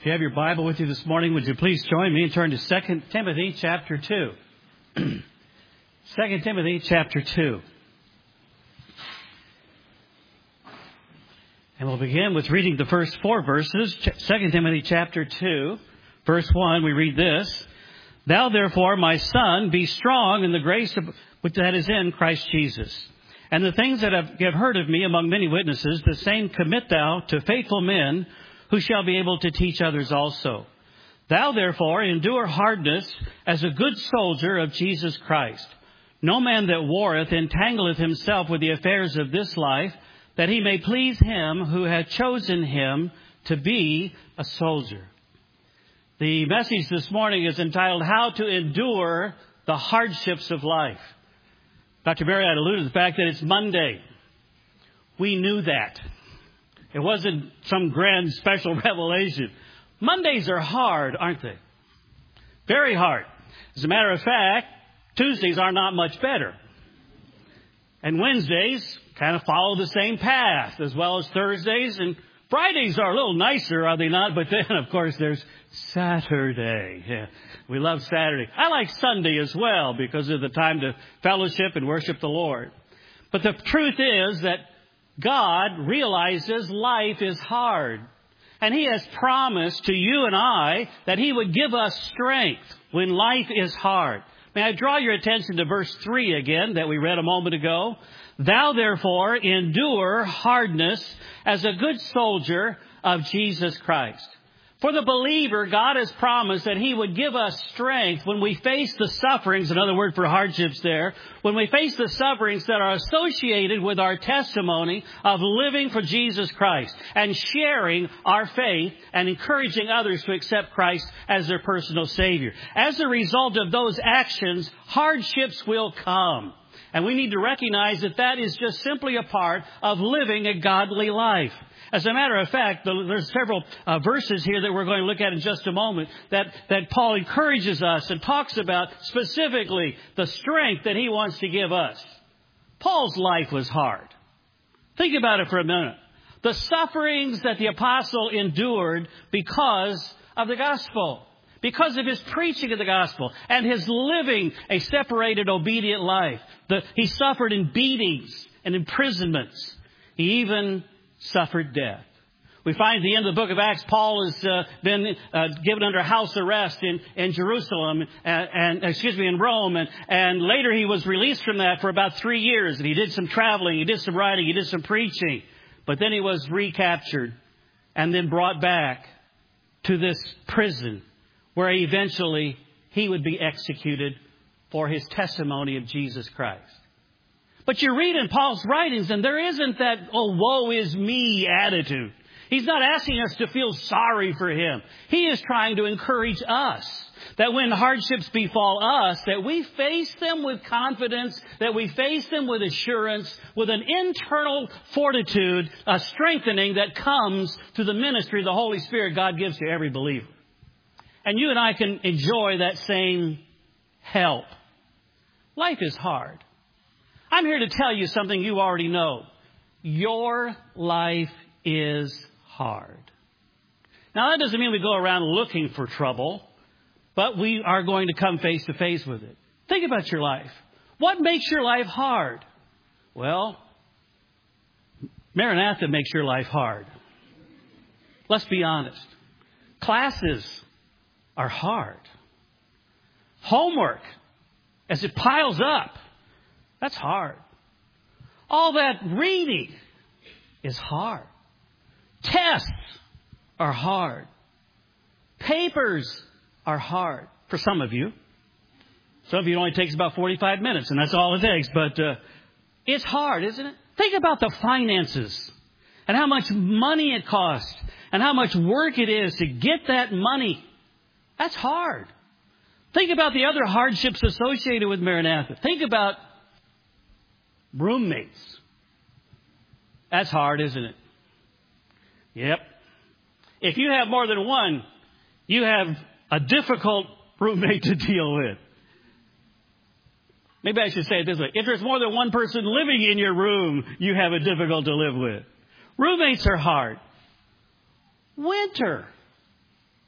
you have your Bible with you this morning, would you please join me and turn to 2 Timothy chapter 2. 2 Timothy chapter 2. And we'll begin with reading the first 4 verses. 2 Timothy chapter 2, verse 1, we read this. Thou therefore, my son, be strong in the grace that is in Christ Jesus. And the things that you have heard of me among many witnesses, the same commit thou to faithful men, who shall be able to teach others also. Thou therefore endure hardness as a good soldier of Jesus Christ. No man that warreth entangleth himself with the affairs of this life, that he may please him who hath chosen him to be a soldier. The message this morning is entitled, How to Endure the Hardships of Life. Dr. Marriott alluded to the fact that it's Monday. We knew that. It wasn't some grand special revelation. Mondays are hard, aren't they? Very hard. As a matter of fact, Tuesdays are not much better. And Wednesdays kind of follow the same path, as well as Thursdays. And Fridays are a little nicer, are they not? But then, of course, there's Saturday. Yeah, we love Saturday. I like Sunday as well because of the time to fellowship and worship the Lord. But the truth is that God realizes life is hard. And He has promised to you and I that He would give us strength when life is hard. May I draw your attention to verse 3 again that we read a moment ago. Thou therefore endure hardness as a good soldier of Jesus Christ. For the believer, God has promised that He would give us strength when we face the sufferings, another word for hardships there, when we face the sufferings that are associated with our testimony of living for Jesus Christ and sharing our faith and encouraging others to accept Christ as their personal Savior. As a result of those actions, hardships will come. And we need to recognize that that is just simply a part of living a godly life. As a matter of fact, there's several verses here that we're going to look at in just a moment that Paul encourages us and talks about specifically the strength that he wants to give us. Paul's life was hard. Think about it for a minute. The sufferings that the apostle endured because of the gospel, because of his preaching of the gospel and his living a separated, obedient life. He suffered in beatings and imprisonments. He even suffered death. We find at the end of the book of Acts, Paul has been given under house arrest in Jerusalem in Rome, and later he was released from that for about 3 years. And he did some traveling, he did some writing, he did some preaching, but then he was recaptured and then brought back to this prison, where eventually he would be executed for his testimony of Jesus Christ. But you read in Paul's writings, and there isn't that, oh, woe is me attitude. He's not asking us to feel sorry for him. He is trying to encourage us that when hardships befall us, that we face them with confidence, that we face them with assurance, with an internal fortitude, a strengthening that comes through the ministry of the Holy Spirit God gives to every believer. And you and I can enjoy that same help. Life is hard. I'm here to tell you something you already know. Your life is hard. Now, that doesn't mean we go around looking for trouble, but we are going to come face to face with it. Think about your life. What makes your life hard? Well, Maranatha makes your life hard. Let's be honest. Classes are hard. Homework, as it piles up, that's hard. All that reading is hard. Tests are hard. Papers are hard for some of you. Some of you it only takes about 45 minutes, and that's all it takes. But it's hard, isn't it? Think about the finances and how much money it costs and how much work it is to get that money. That's hard. Think about the other hardships associated with Maranatha. Think about roommates. That's hard, isn't it? Yep. If you have more than one, you have a difficult roommate to deal with. Maybe I should say it this way. If there's more than one person living in your room, you have it difficult to live with. Roommates are hard. Winter.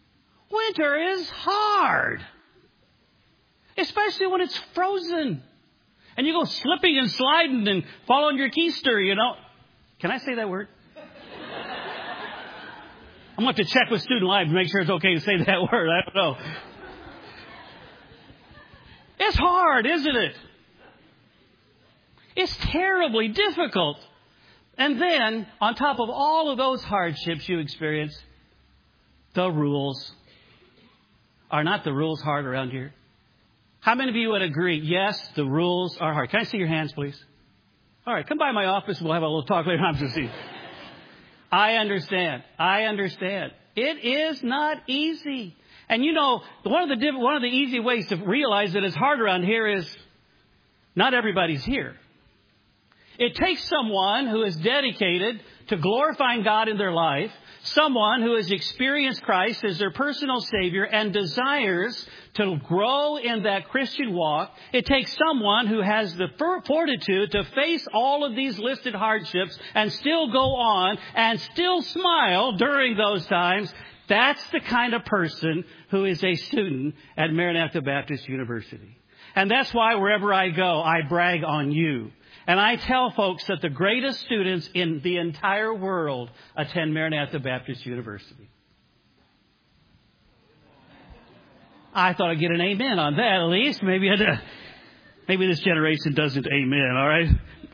Winter is hard. Especially when it's frozen. And you go slipping and sliding and fall on your keister, you know. Can I say that word? I'm going to have to check with Student Life to make sure it's okay to say that word. I don't know. It's hard, isn't it? It's terribly difficult. And then, on top of all of those hardships you experience, the rules. Are not the rules hard around here? How many of you would agree, yes, the rules are hard? Can I see your hands, please? All right, come by my office. We'll have a little talk later on to see. I understand. It is not easy. And you know, one of the easy ways to realize that it's hard around here is not everybody's here. It takes someone who is dedicated to glorifying God in their life, someone who has experienced Christ as their personal Savior and desires to grow in that Christian walk. It takes someone who has the fortitude to face all of these listed hardships and still go on and still smile during those times. That's the kind of person who is a student at Maranatha Baptist University. And that's why wherever I go, I brag on you. And I tell folks that the greatest students in the entire world attend Maranatha Baptist University. I thought I'd get an amen on that at least. Maybe this generation doesn't amen, all right?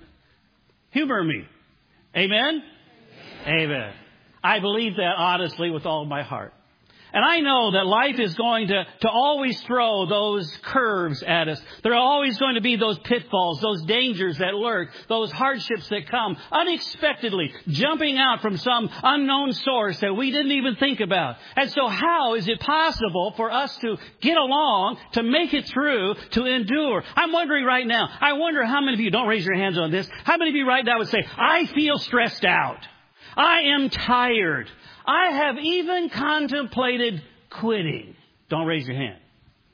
Humor me. Amen? Amen. I believe that honestly with all my heart. And I know that life is going to always throw those curves at us. There are always going to be those pitfalls, those dangers that lurk, those hardships that come unexpectedly, jumping out from some unknown source that we didn't even think about. And so how is it possible for us to get along, to make it through, to endure? I'm wondering right now, I wonder how many of you, don't raise your hands on this, how many of you right now would say, I feel stressed out. I am tired. I have even contemplated quitting. Don't raise your hand.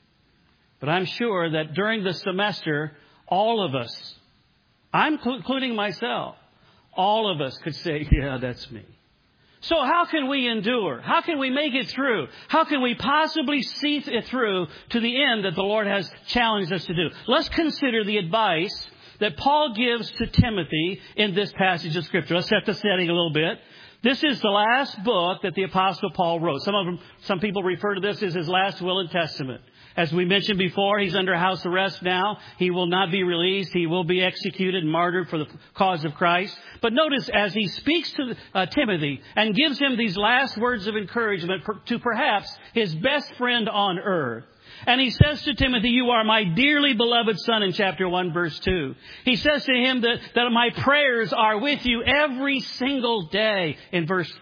But I'm sure that during the semester, all of us, I'm including myself, all of us could say, yeah, that's me. So how can we endure? How can we make it through? How can we possibly see it through to the end that the Lord has challenged us to do? Let's consider the advice that Paul gives to Timothy in this passage of Scripture. Let's set the setting a little bit. This is the last book that the Apostle Paul wrote. Some people refer to this as his last will and testament. As we mentioned before, he's under house arrest now. He will not be released. He will be executed and martyred for the cause of Christ. But notice as he speaks to Timothy and gives him these last words of encouragement to perhaps his best friend on earth. And he says to Timothy, you are my dearly beloved son in chapter 1, verse 2. He says to him that my prayers are with you every single day in verse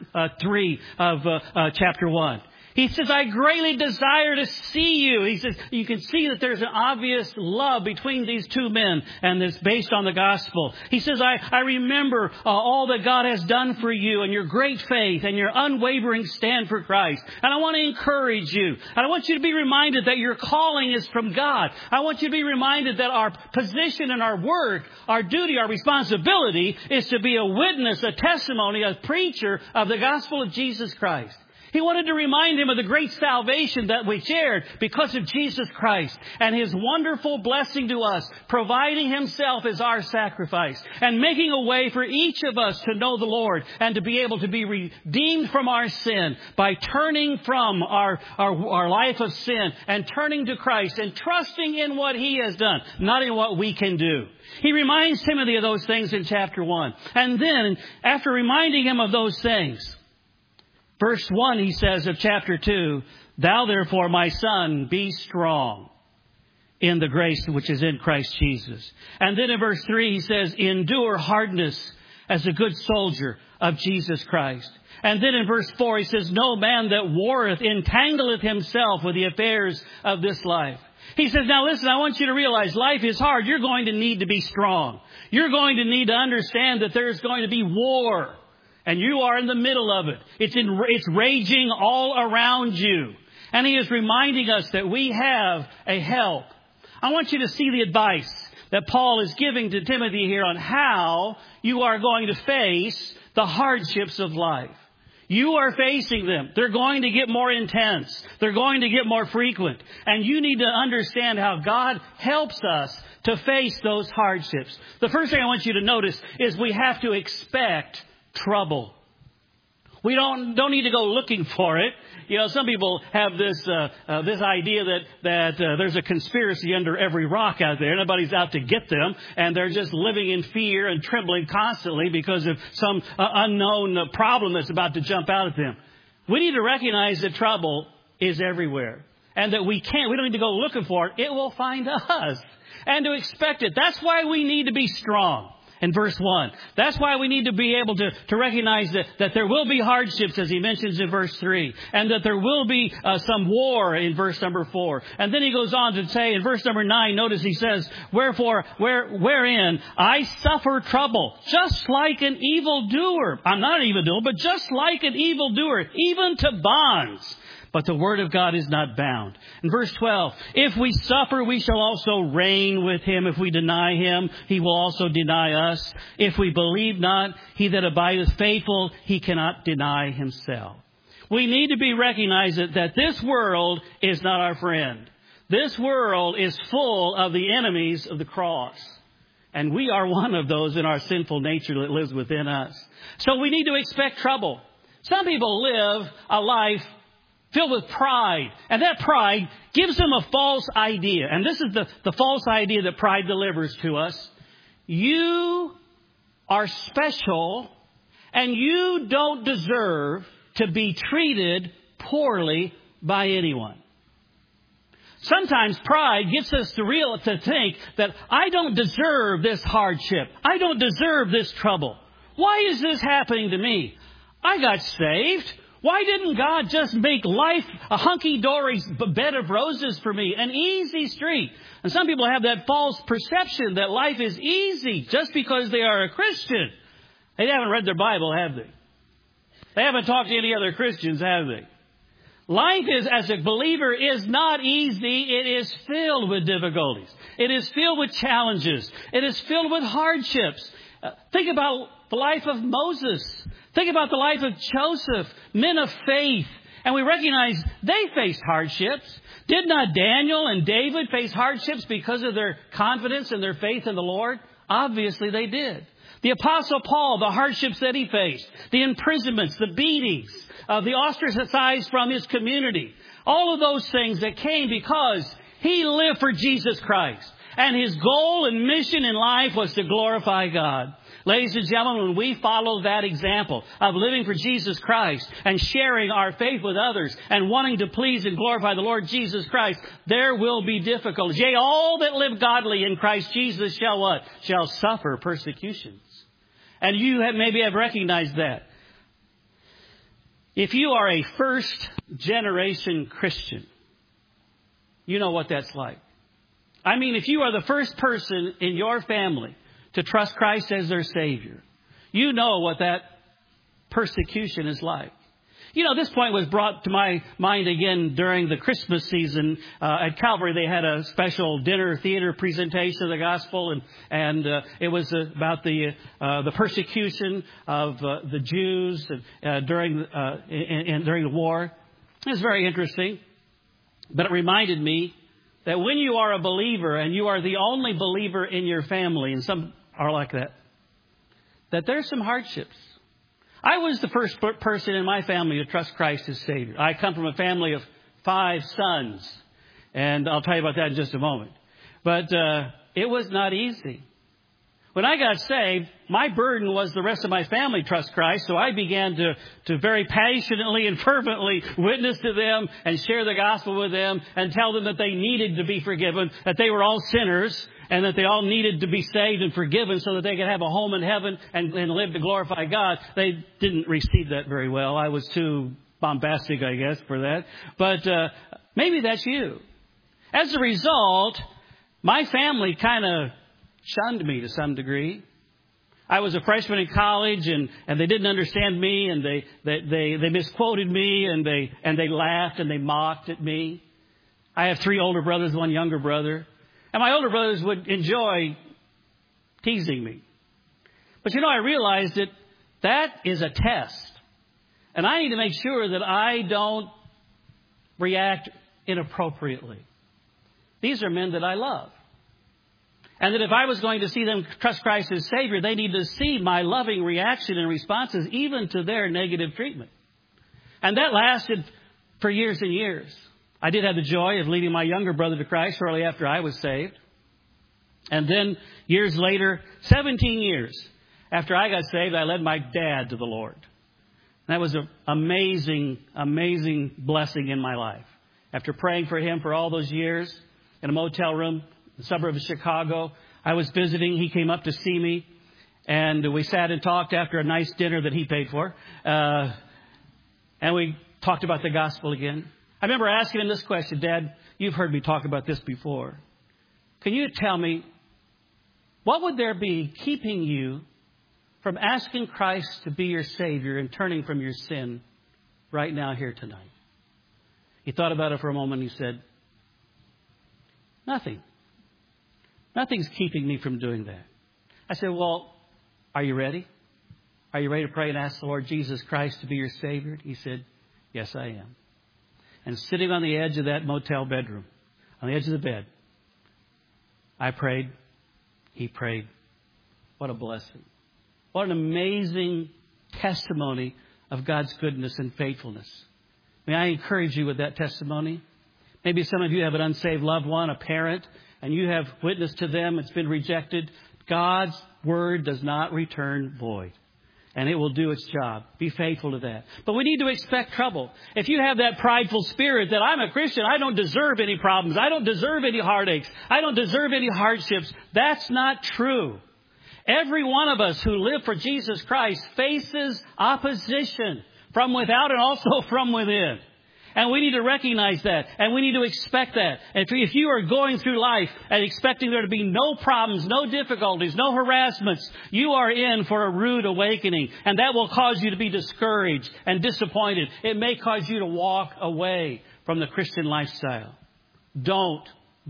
3 of chapter 1. He says, I greatly desire to see you. He says, you can see that there's an obvious love between these two men, and it's based on the gospel. He says, I remember all that God has done for you and your great faith and your unwavering stand for Christ. And I want to encourage you. And I want you to be reminded that your calling is from God. I want you to be reminded that our position and our work, our duty, our responsibility is to be a witness, a testimony, a preacher of the gospel of Jesus Christ. He wanted to remind him of the great salvation that we shared because of Jesus Christ and His wonderful blessing to us, providing Himself as our sacrifice and making a way for each of us to know the Lord and to be able to be redeemed from our sin by turning from our life of sin and turning to Christ and trusting in what He has done, not in what we can do. He reminds Timothy of those things in chapter 1. And then, after reminding him of those things, verse 1, he says of chapter 2, thou therefore, my son, be strong in the grace which is in Christ Jesus. And then in verse 3, he says, endure hardness as a good soldier of Jesus Christ. And then in verse 4, he says, no man that warreth entangleth himself with the affairs of this life. He says, now listen, I want you to realize life is hard. You're going to need to be strong. You're going to need to understand that there's going to be war. And you are in the middle of it. It's raging all around you. And he is reminding us that we have a help. I want you to see the advice that Paul is giving to Timothy here on how you are going to face the hardships of life. You are facing them. They're going to get more intense. They're going to get more frequent. And you need to understand how God helps us to face those hardships. The first thing I want you to notice is we have to expect trouble. We don't need to go looking for it. You know, some people have this idea that there's a conspiracy under every rock out there. Nobody's out to get them, and they're just living in fear and trembling constantly because of some unknown problem that's about to jump out at them. We need to recognize that trouble is everywhere, and that we don't need to go looking for it. It will find us, and to expect it. That's why we need to be strong. In verse 1. That's why we need to be able to recognize that there will be hardships, as he mentions in verse 3. And that there will be some war in verse number 4. And then he goes on to say in verse number 9, notice he says, wherefore, wherein I suffer trouble, just like an evildoer. I'm not an evildoer, but just like an evildoer, even to bonds. But the word of God is not bound. In verse 12, if we suffer, we shall also reign with him. If we deny him, he will also deny us. If we believe not, he that abideth faithful, he cannot deny himself. We need to be recognized that this world is not our friend. This world is full of the enemies of the cross. And we are one of those in our sinful nature that lives within us. So we need to expect trouble. Some people live a life filled with pride. And that pride gives them a false idea. And this is the false idea that pride delivers to us. You are special and you don't deserve to be treated poorly by anyone. Sometimes pride gets us to think that I don't deserve this hardship. I don't deserve this trouble. Why is this happening to me? I got saved. Why didn't God just make life a hunky-dory bed of roses for me, an easy street? And some people have that false perception that life is easy just because they are a Christian. They haven't read their Bible, have they? They haven't talked to any other Christians, have they? Life is, as a believer, is not easy. It is filled with difficulties. It is filled with challenges. It is filled with hardships. Think about the life of Moses. Think about the life of Joseph, men of faith. And we recognize they faced hardships. Did not Daniel and David face hardships because of their confidence and their faith in the Lord? Obviously they did. The Apostle Paul, the hardships that he faced, the imprisonments, the beatings, the ostracized from his community. All of those things that came because he lived for Jesus Christ. And his goal and mission in life was to glorify God. Ladies and gentlemen, when we follow that example of living for Jesus Christ and sharing our faith with others and wanting to please and glorify the Lord Jesus Christ, there will be difficulties. Yea, all that live godly in Christ Jesus shall what? Shall suffer persecutions. And you maybe have recognized that. If you are a first generation Christian, you know what that's like. I mean, if you are the first person in your family to trust Christ as their Savior, you know what that persecution is like. You know, this point was brought to my mind again during the Christmas season. At Calvary, they had a special dinner theater presentation of the gospel, and it was about the persecution of the Jews during the war. It was very interesting, but it reminded me that when you are a believer and you are the only believer in your family, and some are like that there's some hardships. I was the first person in my family to trust Christ as Savior. I come from a family of 5 sons, and I'll tell you about that in just a moment. But it was not easy. When I got saved, my burden was the rest of my family trust Christ, so I began to very passionately and fervently witness to them and share the gospel with them and tell them that they needed to be forgiven, that they were all sinners, and that they all needed to be saved and forgiven so that they could have a home in heaven and live to glorify God. They didn't receive that very well. I was too bombastic, I guess, for that. But maybe that's you. As a result, my family kind of shunned me to some degree. I was a freshman in college, and they didn't understand me, and they misquoted me, and they laughed and they mocked at me. I have 3 older brothers, 1 younger brother. And my older brothers would enjoy teasing me. But I realized that is a test. And I need to make sure that I don't react inappropriately. These are men that I love. And that if I was going to see them trust Christ as Savior, they need to see my loving reaction and responses even to their negative treatment. And that lasted for years and years. I did have the joy of leading my younger brother to Christ shortly after I was saved. And then years later, 17 years after I got saved, I led my dad to the Lord. And that was an amazing, amazing blessing in my life. After praying for him for all those years in a motel room in the suburb of Chicago, I was visiting. He came up to see me, and we sat and talked after a nice dinner that he paid for. And we talked about the gospel again. I remember asking him this question, Dad, you've heard me talk about this before. Can you tell me, what would there be keeping you from asking Christ to be your Savior and turning from your sin right now here tonight? He thought about it for a moment and he said, nothing. Nothing's keeping me from doing that. I said, well, are you ready? Are you ready to pray and ask the Lord Jesus Christ to be your Savior? He said, yes, I am. And sitting on the edge of that motel bedroom, on the edge of the bed, I prayed. He prayed. What a blessing. What an amazing testimony of God's goodness and faithfulness. May I encourage you with that testimony? Maybe some of you have an unsaved loved one, a parent, and you have witnessed to them. It's been rejected. God's word does not return void. And it will do its job. Be faithful to that. But we need to expect trouble. If you have that prideful spirit that I'm a Christian, I don't deserve any problems. I don't deserve any heartaches. I don't deserve any hardships. That's not true. Every one of us who live for Jesus Christ faces opposition from without and also from within. And we need to recognize that. And we need to expect that. And if you are going through life and expecting there to be no problems, no difficulties, no harassments, you are in for a rude awakening. And that will cause you to be discouraged and disappointed. It may cause you to walk away from the Christian lifestyle. Don't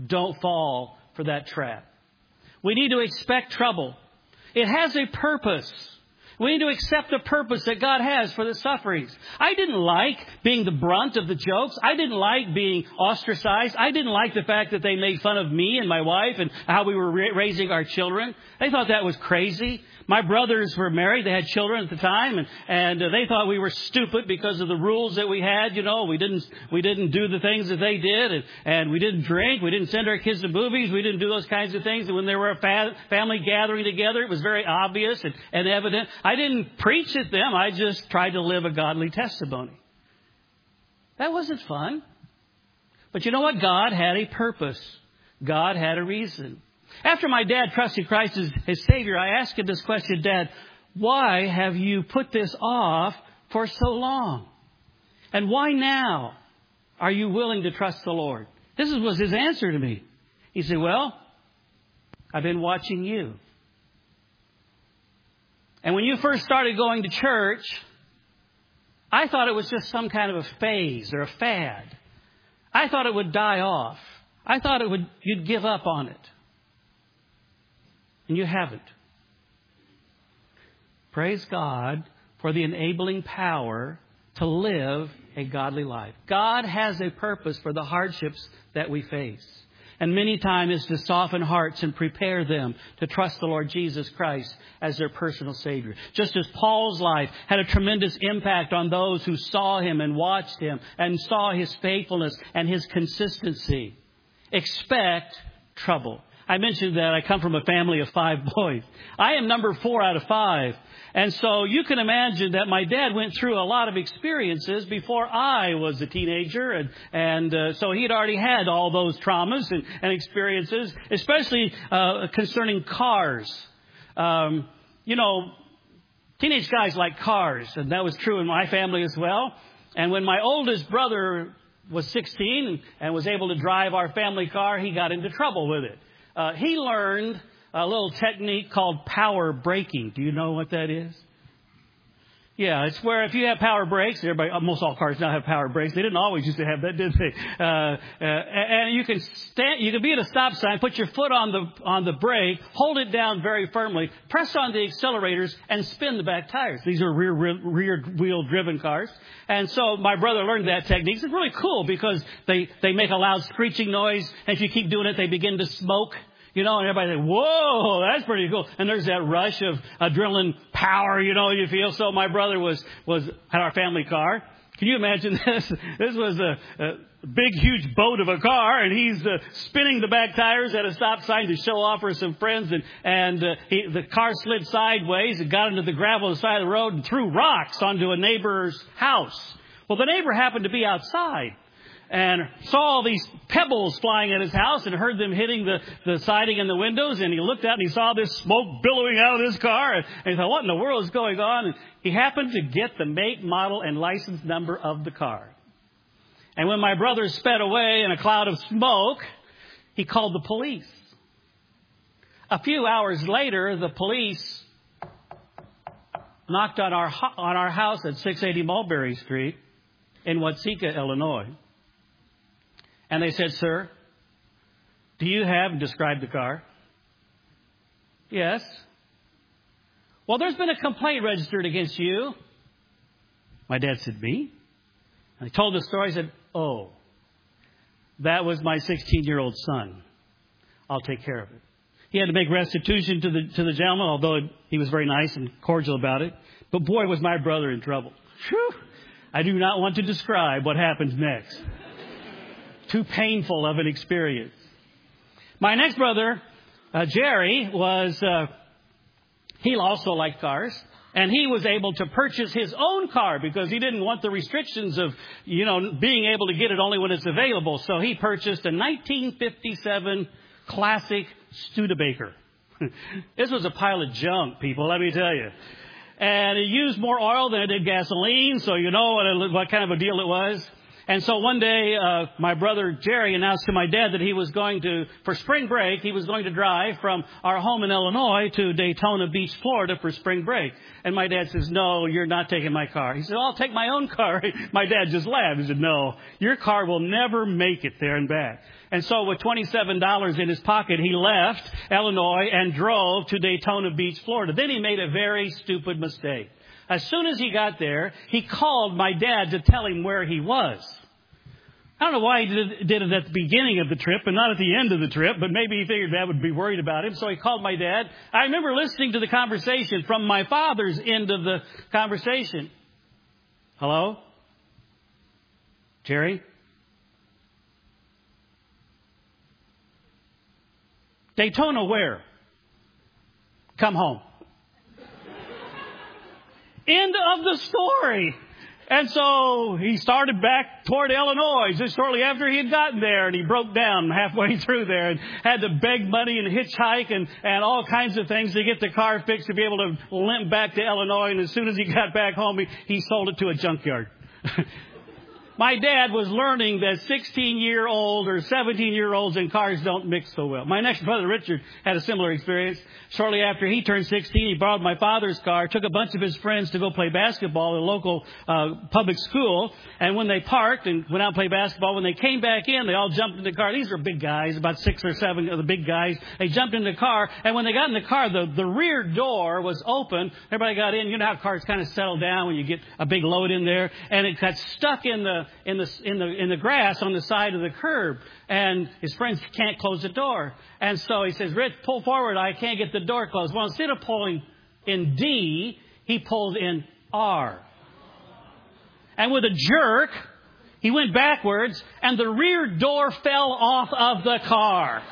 fall for that trap. We need to expect trouble. It has a purpose. We need to accept the purpose that God has for the sufferings. I didn't like being the brunt of the jokes. I didn't like being ostracized. I didn't like the fact that they made fun of me and my wife and how we were raising our children. They thought that was crazy. My brothers were married. They had children at the time, and they thought we were stupid because of the rules that we had. You know, we didn't do the things that they did, and we didn't drink. We didn't send our kids to movies. We didn't do those kinds of things. And when there were a family gathering together, it was very obvious and evident. I didn't preach at them. I just tried to live a godly testimony. That wasn't fun. But you know what? God had a purpose. God had a reason. After my dad trusted Christ as his Savior, I asked him this question, Dad, why have you put this off for so long? And why now are you willing to trust the Lord? This was his answer to me. He said, well, I've been watching you. And when you first started going to church, I thought it was just some kind of a phase or a fad. I thought it would die off. I thought you'd give up on it. And you haven't. Praise God for the enabling power to live a godly life. God has a purpose for the hardships that we face. And many times it's to soften hearts and prepare them to trust the Lord Jesus Christ as their personal Savior. Just as Paul's life had a tremendous impact on those who saw him and watched him and saw his faithfulness and his consistency. Expect trouble. I mentioned that I come from a family of 5 boys. I am number 4 out of 5. And so you can imagine that my dad went through a lot of experiences before I was a teenager. And so he had already had all those traumas and experiences, especially concerning cars. Teenage guys like cars. And that was true in my family as well. And when my oldest brother was 16 and was able to drive our family car, he got into trouble with it. He learned a little technique called power braking. Do you know what that is? Yeah, it's where if you have power brakes, almost all cars now have power brakes. They didn't always used to have that, did they? And you can be at a stop sign, put your foot on the brake, hold it down very firmly, press on the accelerators, and spin the back tires. These are rear wheel driven cars. And so my brother learned that technique. It's really cool because they make a loud screeching noise, and if you keep doing it, they begin to smoke. And everybody say, whoa, that's pretty cool. And there's that rush of adrenaline power, you feel. So my brother had our family car. Can you imagine this? This was a big, huge boat of a car, and he's spinning the back tires at a stop sign to show off for some friends. And the car slid sideways and got into the gravel on the side of the road and threw rocks onto a neighbor's house. Well, the neighbor happened to be outside and saw all these pebbles flying at his house and heard them hitting the siding and the windows. And he looked out and he saw this smoke billowing out of this car. And he thought, what in the world is going on? And he happened to get the make, model, and license number of the car. And when my brother sped away in a cloud of smoke, he called the police. A few hours later, the police knocked on our house at 680 Mulberry Street in Watseka, Illinois. And they said, sir, do you have, and described the car? Yes. Well, there's been a complaint registered against you. My dad said, me? And I told the story. I said, oh, that was my 16-year-old son. I'll take care of it. He had to make restitution to the gentleman, although he was very nice and cordial about it. But boy, was my brother in trouble. Whew. I do not want to describe what happened next. Too painful of an experience. My next brother, Jerry, he also liked cars. And he was able to purchase his own car because he didn't want the restrictions of, being able to get it only when it's available. So he purchased a 1957 classic Studebaker. This was a pile of junk, people, let me tell you. And it used more oil than it did gasoline, so you know what kind of a deal it was. And so one day, my brother Jerry announced to my dad that he was going to, for spring break, he was going to drive from our home in Illinois to Daytona Beach, Florida for spring break. And my dad says, no, you're not taking my car. He said, I'll take my own car. My dad just laughed. He said, no, your car will never make it there and back. And so with $27 in his pocket, he left Illinois and drove to Daytona Beach, Florida. Then he made a very stupid mistake. As soon as he got there, he called my dad to tell him where he was. I don't know why he did it at the beginning of the trip and not at the end of the trip, but maybe he figured Dad would be worried about him, so he called my dad. I remember listening to the conversation from my father's end of the conversation. Hello? Jerry? Daytona where? Come home. End of the story. And so he started back toward Illinois just shortly after he had gotten there, and he broke down halfway through there and had to beg money and hitchhike and all kinds of things to get the car fixed to be able to limp back to Illinois. And as soon as he got back home, he sold it to a junkyard. My dad was learning that 16-year-old or 17-year-olds and cars don't mix so well. My next brother, Richard, had a similar experience. Shortly after he turned 16, he borrowed my father's car, took a bunch of his friends to go play basketball at a local public school. And when they parked and went out and played basketball, when they came back in, they all jumped in the car. These are big guys, about 6 or 7 of the big guys. They jumped in the car, and when they got in the car, the rear door was open. Everybody got in. You know how cars kind of settle down when you get a big load in there, and it got stuck in the grass on the side of the curb, and his friends can't close the door. And so he says, Rich, pull forward. I can't get the door closed. Well, instead of pulling in D, he pulled in R. And with a jerk, he went backwards, and the rear door fell off of the car.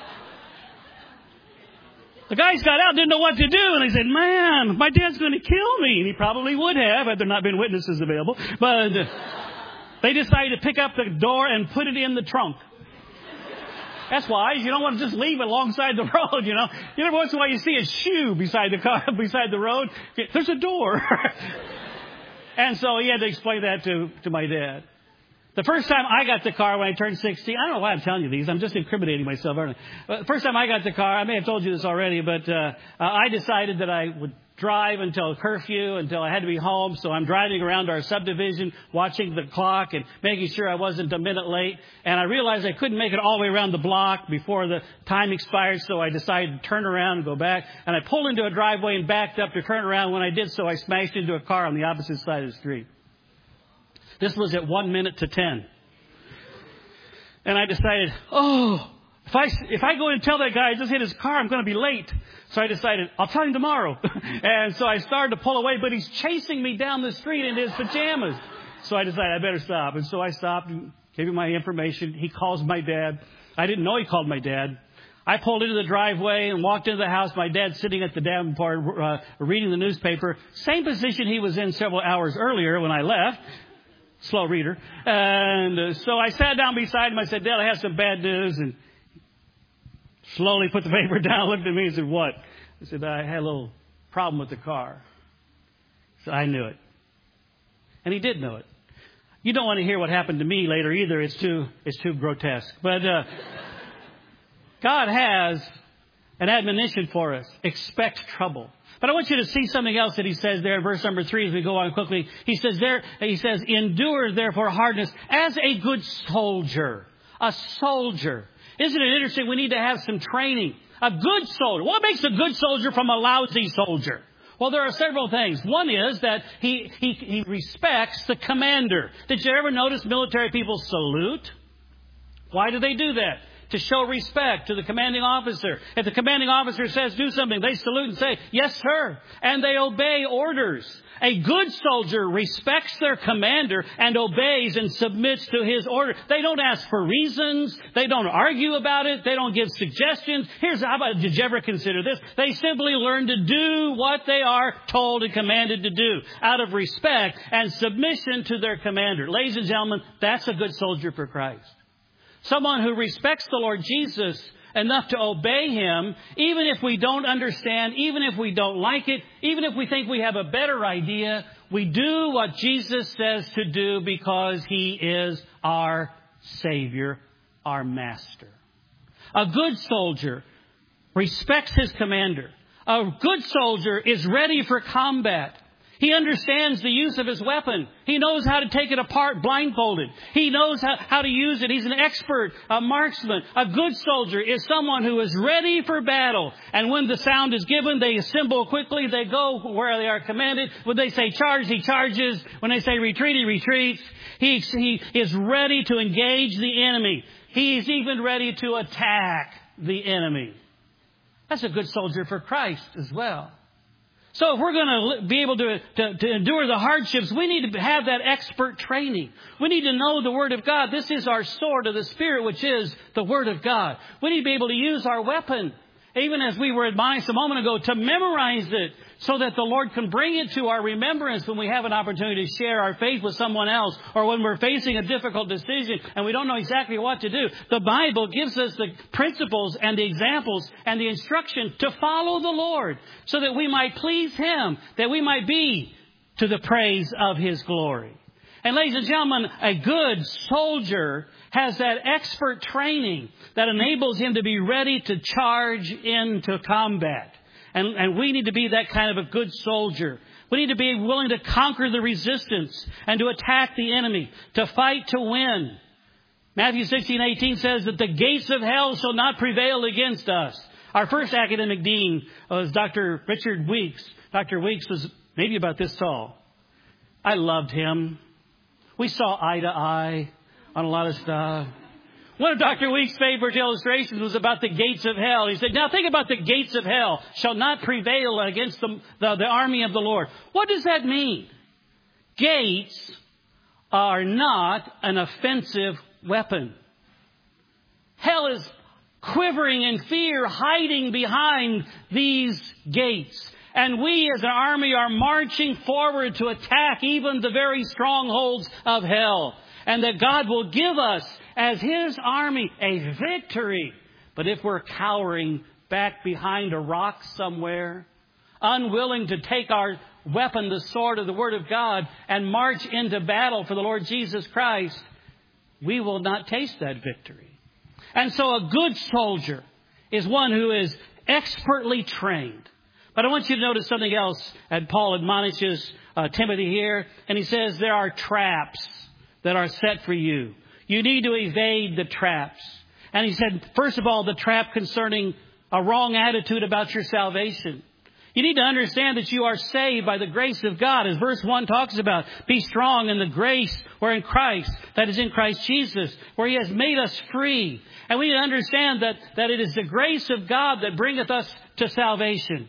The guys got out, didn't know what to do, and they said, man, my dad's going to kill me. And he probably would have, had there not been witnesses available. But they decided to pick up the door and put it in the trunk. That's wise. You don't want to just leave it alongside the road, you know. Every once in a while you see a shoe beside the car, beside the road. There's a door. And so he had to explain that to my dad. The first time I got the car when I turned 16, I don't know why I'm telling you these. I'm just incriminating myself, aren't I? But the first time I got the car, I may have told you this already, but I decided that I would drive until curfew, until I had to be home. So I'm driving around our subdivision, watching the clock and making sure I wasn't a minute late. And I realized I couldn't make it all the way around the block before the time expired. So I decided to turn around and go back. And I pulled into a driveway and backed up to turn around. When I did so, I smashed into a car on the opposite side of the street. This was at 1 minute to 10. And I decided, if I go and tell that guy I just hit his car, I'm going to be late. So I decided, I'll tell him tomorrow. And so I started to pull away, but he's chasing me down the street in his pajamas. So I decided I better stop. And so I stopped and gave him my information. He calls my dad. I didn't know he called my dad. I pulled into the driveway and walked into the house. My dad's sitting at the Davenport reading the newspaper. Same position he was in several hours earlier when I left. Slow reader. And so I sat down beside him. I said, Dad, I have some bad news. And slowly put the paper down, looked at me and said, what? I said, I had a little problem with the car. So I knew it. And he did know it. You don't want to hear what happened to me later either. It's too grotesque. But God has an admonition for us. Expect trouble. But I want you to see something else that he says there in verse number 3 as we go on quickly. He says, endure therefore hardness as a good soldier. A soldier. Isn't it interesting? We need to have some training. A good soldier. What makes a good soldier from a lousy soldier? Well, there are several things. One is that he respects the commander. Did you ever notice military people salute? Why do they do that? To show respect to the commanding officer. If the commanding officer says do something, they salute and say, yes, sir. And they obey orders. A good soldier respects their commander and obeys and submits to his order. They don't ask for reasons. They don't argue about it. They don't give suggestions. Did you ever consider this? They simply learn to do what they are told and commanded to do out of respect and submission to their commander. Ladies and gentlemen, that's a good soldier for Christ. Someone who respects the Lord Jesus enough to obey Him, even if we don't understand, even if we don't like it, even if we think we have a better idea, we do what Jesus says to do because He is our Savior, our Master. A good soldier respects his commander. A good soldier is ready for combat. He understands the use of his weapon. He knows how to take it apart blindfolded. He knows how to use it. He's an expert, a marksman. A good soldier is someone who is ready for battle. And when the sound is given, they assemble quickly. They go where they are commanded. When they say charge, he charges. When they say retreat, he retreats. He is ready to engage the enemy. He's even ready to attack the enemy. That's a good soldier for Christ as well. So if we're going to be able to endure the hardships, we need to have that expert training. We need to know the Word of God. This is our sword of the Spirit, which is the Word of God. We need to be able to use our weapon, even as we were admonished a moment ago, to memorize it so that the Lord can bring it to our remembrance when we have an opportunity to share our faith with someone else, or when we're facing a difficult decision and we don't know exactly what to do. The Bible gives us the principles and the examples and the instruction to follow the Lord so that we might please Him, that we might be to the praise of His glory. And ladies and gentlemen, a good soldier has that expert training that enables him to be ready to charge into combat. And we need to be that kind of a good soldier. We need to be willing to conquer the resistance and to attack the enemy, to fight to win. Matthew 16:18 says that the gates of hell shall not prevail against us. Our first academic dean was Dr. Richard Weeks. Dr. Weeks was maybe about this tall. I loved him. We saw eye to eye on a lot of stuff. One of Dr. Weeks' favorite illustrations was about the gates of hell. He said, now think about the gates of hell shall not prevail against the army of the Lord. What does that mean? Gates are not an offensive weapon. Hell is quivering in fear, hiding behind these gates. And we as an army are marching forward to attack even the very strongholds of hell. And that God will give us, as His army, a victory. But if we're cowering back behind a rock somewhere, unwilling to take our weapon, the sword of the Word of God, and march into battle for the Lord Jesus Christ, we will not taste that victory. And so a good soldier is one who is expertly trained. But I want you to notice something else. And Paul admonishes Timothy here. And he says there are traps that are set for you. You need to evade the traps. And he said, first of all, the trap concerning a wrong attitude about your salvation. You need to understand that you are saved by the grace of God. As verse 1 talks about, be strong in the grace or in Christ, that is in Christ Jesus, where He has made us free. And we need to understand that it is the grace of God that bringeth us to salvation.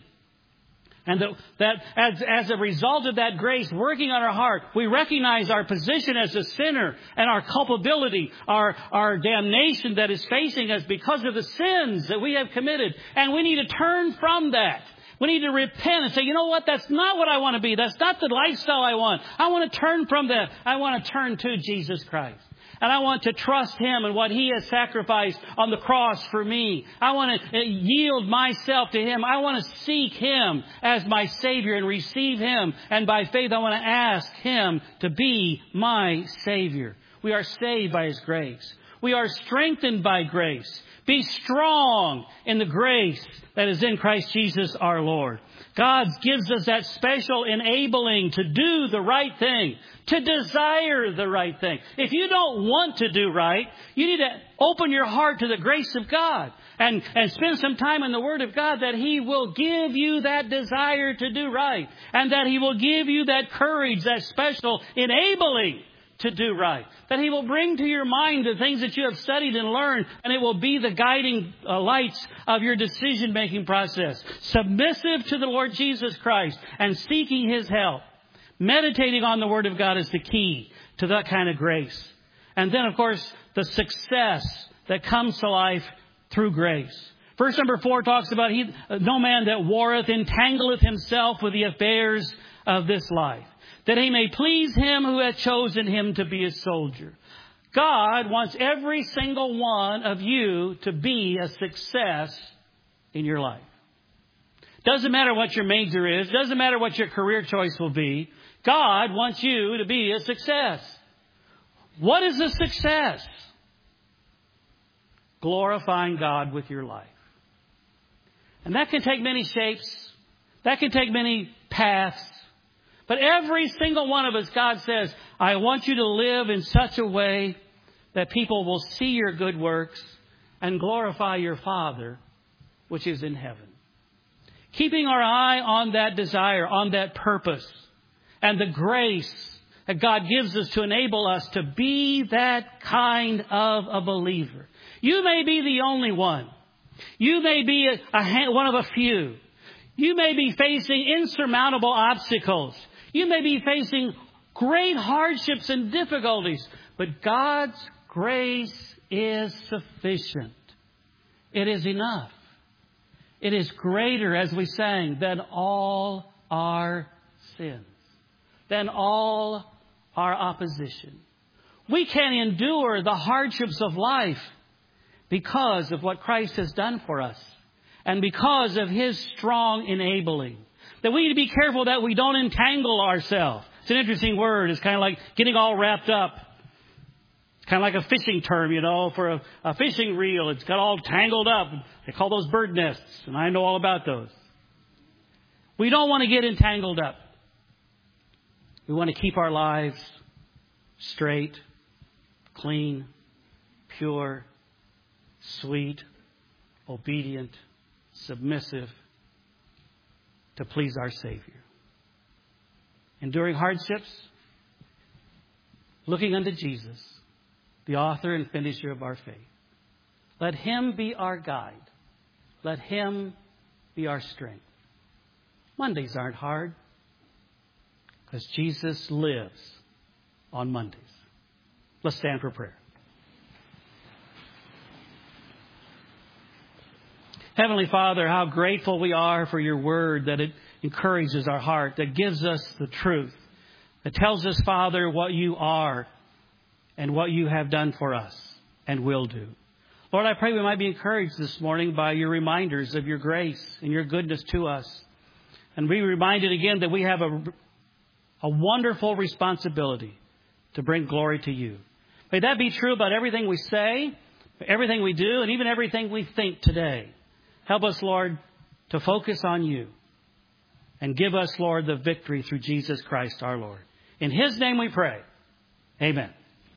And that as a result of that grace working on our heart, we recognize our position as a sinner and our culpability, our damnation that is facing us because of the sins that we have committed. And we need to turn from that. We need to repent and say, you know what? That's not what I want to be. That's not the lifestyle I want. I want to turn from that. I want to turn to Jesus Christ. And I want to trust Him and what He has sacrificed on the cross for me. I want to yield myself to Him. I want to seek Him as my Savior and receive Him. And by faith, I want to ask Him to be my Savior. We are saved by His grace. We are strengthened by grace. Be strong in the grace that is in Christ Jesus our Lord. God gives us that special enabling to do the right thing, to desire the right thing. If you don't want to do right, you need to open your heart to the grace of God and spend some time in the Word of God, that He will give you that desire to do right, and that He will give you that courage, that special enabling to do right. That He will bring to your mind the things that you have studied and learned, and it will be the guiding lights of your decision-making process. Submissive to the Lord Jesus Christ and seeking His help. Meditating on the Word of God is the key to that kind of grace. And then, of course, the success that comes to life through grace. Verse number 4 talks about no man that warreth entangleth himself with the affairs of this life, that he may please Him who hath chosen him to be His soldier. God wants every single one of you to be a success in your life. Doesn't matter what your major is. Doesn't matter what your career choice will be. God wants you to be a success. What is a success? Glorifying God with your life. And that can take many shapes. That can take many paths. But every single one of us, God says, I want you to live in such a way that people will see your good works and glorify your Father, which is in heaven. Keeping our eye on that desire, on that purpose, and the grace that God gives us to enable us to be that kind of a believer. You may be the only one. You may be one of a few. You may be facing insurmountable obstacles. You may be facing great hardships and difficulties, but God's grace is sufficient. It is enough. It is greater, as we sang, than all our sins, than all our opposition. We can endure the hardships of life because of what Christ has done for us and because of His strong enabling. That we need to be careful that we don't entangle ourselves. It's an interesting word. It's kind of like getting all wrapped up. It's kind of like a fishing term, for a fishing reel. It's got all tangled up. They call those bird nests, and I know all about those. We don't want to get entangled up. We want to keep our lives straight, clean, pure, sweet, obedient, submissive, to please our Savior. Enduring hardships, looking unto Jesus, the author and finisher of our faith. Let Him be our guide. Let Him be our strength. Mondays aren't hard because Jesus lives on Mondays. Let's stand for prayer. Heavenly Father, how grateful we are for your word, that it encourages our heart, that gives us the truth, that tells us, Father, what you are and what you have done for us and will do. Lord, I pray we might be encouraged this morning by your reminders of your grace and your goodness to us. And be reminded again that we have a wonderful responsibility to bring glory to you. May that be true about everything we say, everything we do, and even everything we think today. Help us, Lord, to focus on you And give us, Lord, the victory through Jesus Christ our Lord. In His name we pray. Amen.